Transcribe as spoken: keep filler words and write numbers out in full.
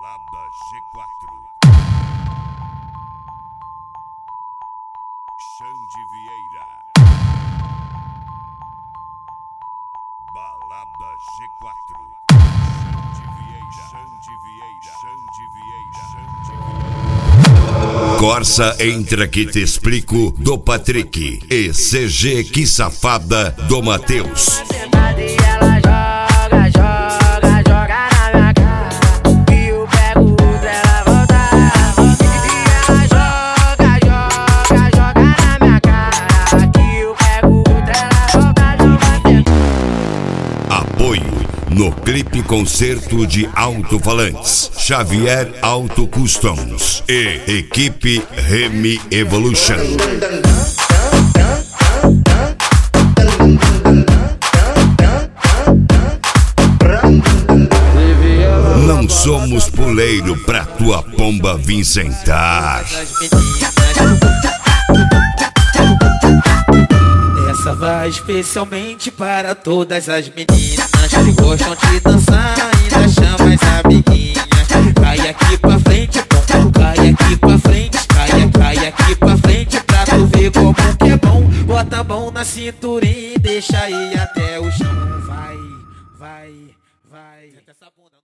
Balada G quatro. Xande Vieira. Balada G quatro. Xande Vieira. Xande Vieira. Xande Vieira. Corsa Entra Que Te Explico do Patrick e C G Que Safada do Matheus. No clipe concerto de alto-falantes, Xavier Auto Customs e equipe Remy Evolution. Não somos puleiro pra tua pomba vir sentar. Essa vai especialmente para todas as meninas que gostam de dançar, ainda chama as amiguinhas. Cai aqui pra frente, bom, cai aqui pra frente, cai, cai aqui pra frente pra tu ver como que é bom. Bota a mão na cinturinha e deixa aí até o chão. Vai, vai, vai.